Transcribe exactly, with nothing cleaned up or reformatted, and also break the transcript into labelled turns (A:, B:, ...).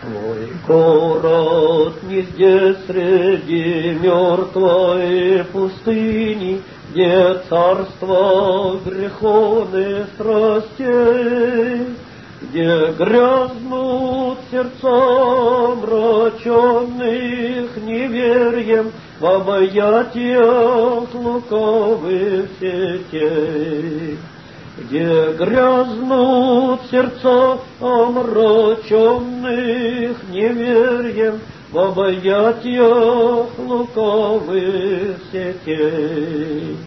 A: Твой город не здесь среди мертвой пустыни, где царство греховных страстей, где грязнут сердца мраченных неверием в объятиях лукавых сетей. Где грязнут сердца омраченных неверием в объятиях лукавых сетей.